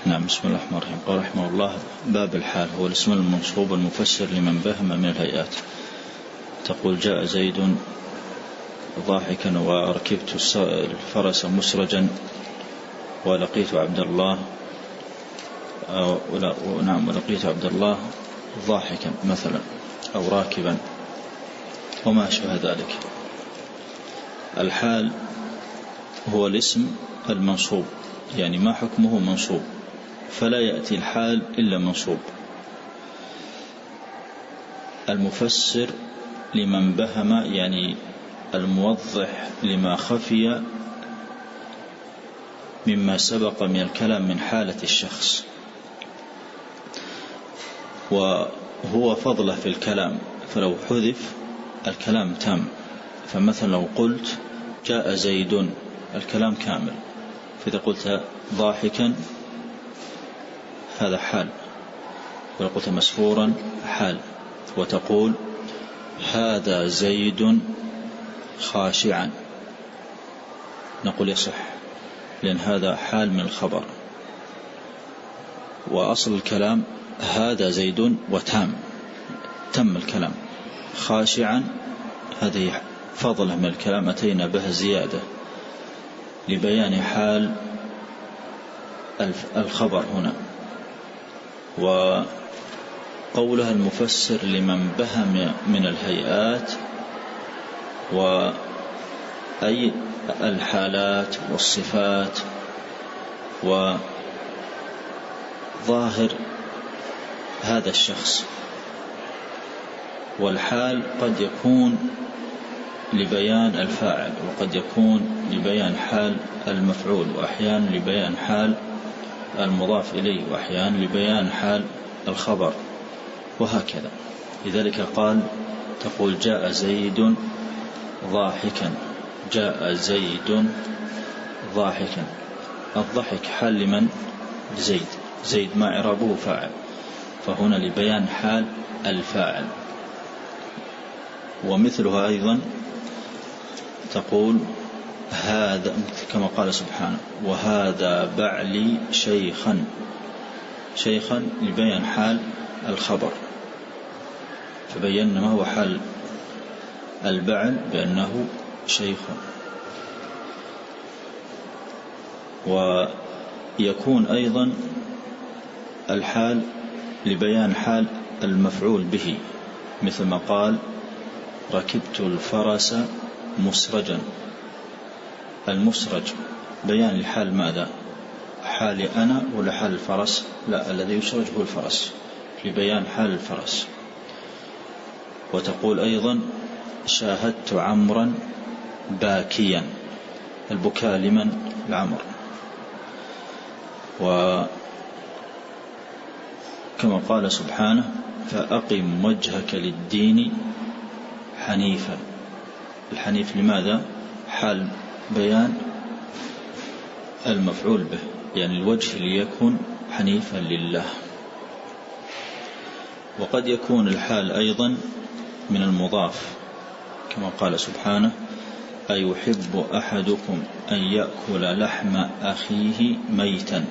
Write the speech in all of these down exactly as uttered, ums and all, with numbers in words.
نعم. بسم الله الرحمن الرحيم. قال رحمه الله: باب الحال هو الاسم المنصوب المفسر لمن بهم من الهيئات. تقول: جاء زيد ضاحكا وركبت الفرس مسرجا ولقيت عبد الله نعم ولقيت عبد الله ضاحكا مثلا أو راكبا وما أشبه ذلك. الحال هو الاسم المنصوب، يعني ما حكمه منصوب، فلا يأتي الحال إلا منصوب. المفسر لمن بهم، يعني الموضح لما خفي مما سبق من الكلام من حالة الشخص، وهو فضله في الكلام، فلو حذف الكلام تام. فمثلا لو قلت جاء زيد الكلام كامل، فإذا قلت ضاحكا هذا حال، ولو قلت مسفورا حال. وتقول هذا زيد خاشعا، نقول يصح، لأن هذا حال من الخبر، وأصل الكلام هذا زيد وتام، تم الكلام. خاشعا هذه فضله من الكلام، أتينا بها زيادة لبيان حال الخبر هنا. وقولها المفسر لمن بهم من الهيئات، وأي الحالات والصفات، وظاهر هذا الشخص. والحال قد يكون لبيان الفاعل، وقد يكون لبيان حال المفعول، وأحيانا لبيان حال المضاف إليه، وأحيانا لبيان حال الخبر، وهكذا. لذلك قال: تقول جاء زيد ضاحكا، جاء زيد ضاحكا. الضحك حال لمن؟ زيد. زيد ما إعرابه فاعل، فهنا لبيان حال الفاعل. ومثلها أيضا تقول هذا، كما قال سبحانه: وهذا بعلي شيخا. شيخا لبيان حال الخبر، فبينا ما هو حال البعل بأنه شيخ. ويكون أيضا الحال لبيان حال المفعول به، مثل ما قال: ركبت الفرس مسرجا. المسرج بيان الحال ماذا؟ حالي أنا ولا حال الفرس؟ لا، الذي يسرج هو الفرس، لبيان حال الفرس. وتقول أيضا: شاهدت عمرا باكيا. البكاء لمن؟ العمر. وكما قال سبحانه: فأقم وجهك للدين حنيفا. الحنيف لماذا؟ حال بيان المفعول به، يعني الوجه ليكن حنيفا لله. وقد يكون الحال أيضا من المضاف، كما قال سبحانه: أيحب أحدكم أن يأكل لحم أخيه ميتا.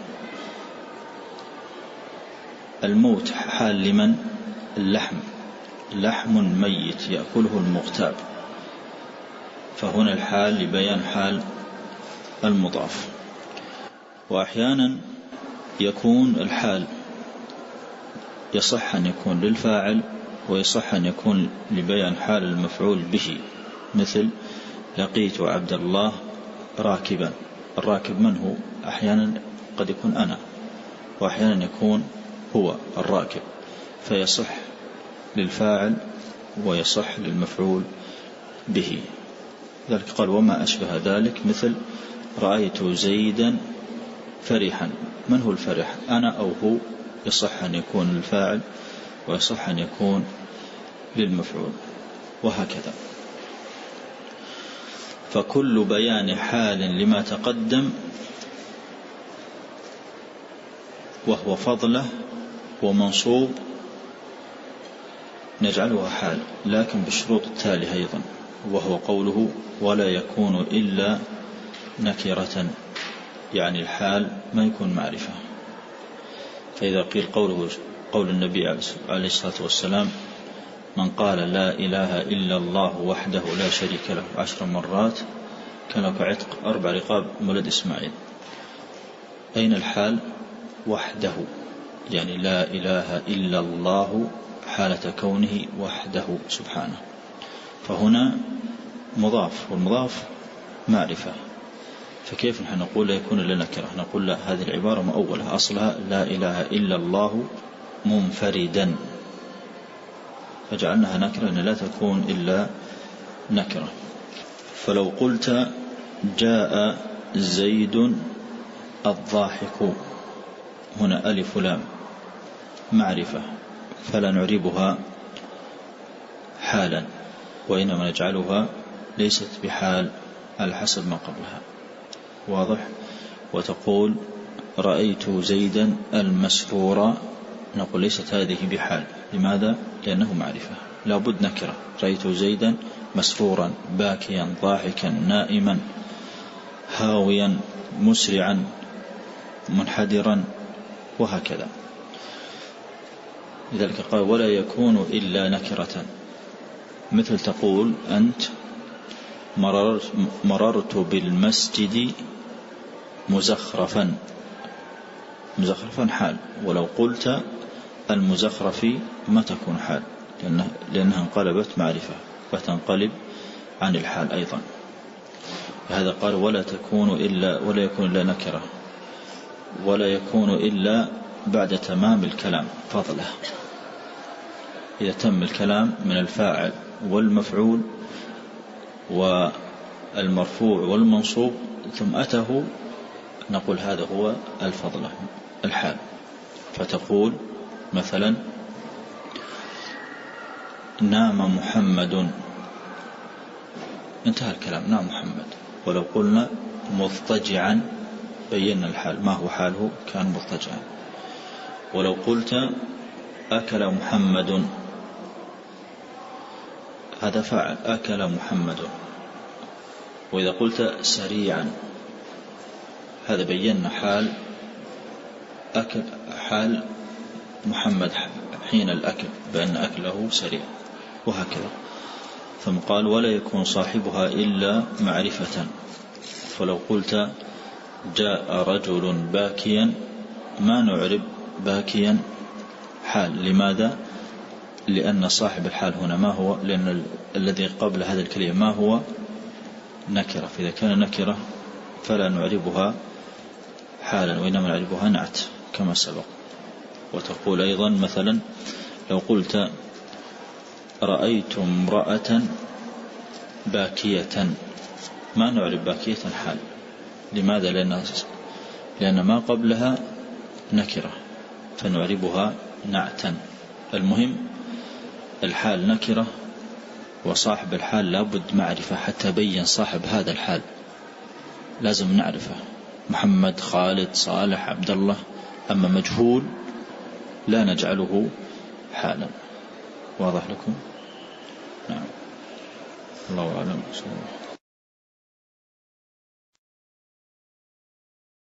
الموت حال لمن؟ اللحم، لحم ميت يأكله المغتاب، فهنا الحال لبيان حال المضاف. وأحيانا يكون الحال يصح أن يكون للفاعل، ويصح أن يكون لبيان حال المفعول به، مثل لقيت عبد الله راكبا. الراكب من هو؟ أحيانا قد يكون أنا، وأحيانا يكون هو الراكب، فيصح للفاعل ويصح للمفعول به. ذلك قال: وما أشبه ذلك، مثل رأيت زيدا فرحا. من هو الفرح؟ أنا أو هو؟ يصح أن يكون للفاعل ويصح أن يكون للمفعول، وهكذا. فكل بيان حال لما تقدم وهو فضله ومنصوب نجعلها حال، لكن بالشروط التالية أيضا، وهو قوله: ولا يكون إلا نكرة، يعني الحال ما يكون معرفة، فإذا قيل قوله قول النبي عليه الصلاة والسلام من قال لا إله إلا الله وحده لا شريك له عشر مرات كان له عتق أربع رقاب ولد إسماعيل. أين الحال؟ وحده، يعني لا إله إلا الله حالة كونه وحده سبحانه. فهنا مضاف والمضاف معرفة، فكيف نحن نقول لا يكون إلا نكرة؟ نقول لا، هذه العبارة مؤولة، أصلها لا إله إلا الله منفردا، فجعلناها نكرة أن لا تكون إلا نكرة. فلو قلت جاء زيد الضاحك، هنا ألف لام معرفة، فلا نعربها حالا، وإنما نجعلها ليست بحال على حسب ما قبلها. واضح؟ وتقول رأيت زيدا المسرورا، نقول ليست هذه بحال. لماذا؟ لأنه معرفة، لا بد نكرة. رأيت زيدا مسرورا باكيا ضاحكا نائما هاويا مسرعا منحدرا، وهكذا. لذلك قال ولا يكون إلا نكرة. مثل تقول أنت مررت, مررت بالمسجد مزخرفا، مزخرفا حال، ولو قلت المزخرف ما تكون حال، لأنها, لأنها انقلبت معرفة فتنقلب عن الحال أيضا. هذا قال ولا تكون إلا ولا يكون إلا نكرة، ولا يكون إلا بعد تمام الكلام فضله. إذا تم الكلام من الفاعل والمفعول والمرفوع والمنصوب ثم أته، نقول هذا هو الفضله الحال. فتقول مثلا نام محمد، انتهى الكلام، نام محمد. ولو قلنا مضطجعا بينا الحال، ما هو حاله؟ كان مضطجعا. ولو قلت أكل محمد، هذا فاعل، أكل محمد. وإذا قلت سريعا، هذا بينا حال أكل، حال محمد حين الأكل، بأن أكله سريع، وهكذا. ثم قال ولا يكون صاحبها إلا معرفة. فلو قلت جاء رجل باكيا، ما نعرب باكيا حال. لماذا؟ لأن صاحب الحال هنا ما هو؟ لأن الذي قبل هذا الكلمة ما هو؟ نكرة. فإذا كان نكرة فلا نعربها حالا، وإنما نعربها نعت كما سبق. وتقول أيضا مثلا لو قلت رأيت امرأة باكية، ما نعرب باكية حال. لماذا؟ لأن, لأن ما قبلها نكرة فنعربها نعتا. المهم الحال نكرة، وصاحب الحال لابد معرفة حتى بين صاحب هذا الحال، لازم نعرفه، محمد خالد صالح عبد الله. أما مجهول لا نجعله حالا. واضح لكم؟ نعم. الله أعلم.